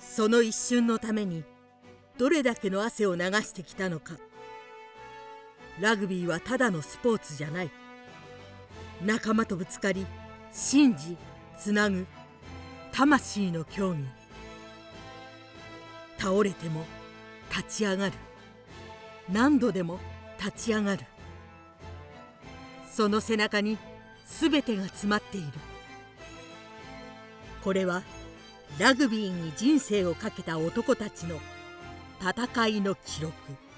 その一瞬のためにどれだけの汗を流してきたのか。ラグビーはただのスポーツじゃない。仲間とぶつかり信じつなぐ魂の競技。倒れても立ち上がる。何度でも立ち上がる。その背中に全てが詰まっている。これはラグビーに人生をかけた男たちの戦いの記録。